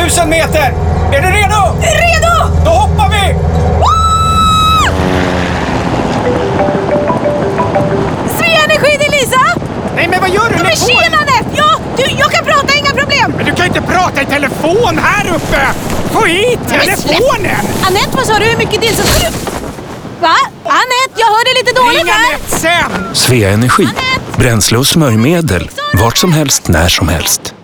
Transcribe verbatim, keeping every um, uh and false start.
tusen meter. Är du redo? Redo! Då hoppar vi! Svea Energi, det är Lisa! Nej, men vad gör du? Ja, men tjena, Anette! Ja, du, jag kan prata, inga problem! Men du kan inte prata i telefon här uppe! Få hit telefonen! Anette, vad sa du? Hur mycket till så ska du... Va? Anette, jag hörde lite dåligt Ring här! Anette sen! Svea Energi. Bränsle och smörjmedel. Vart som helst, när som helst.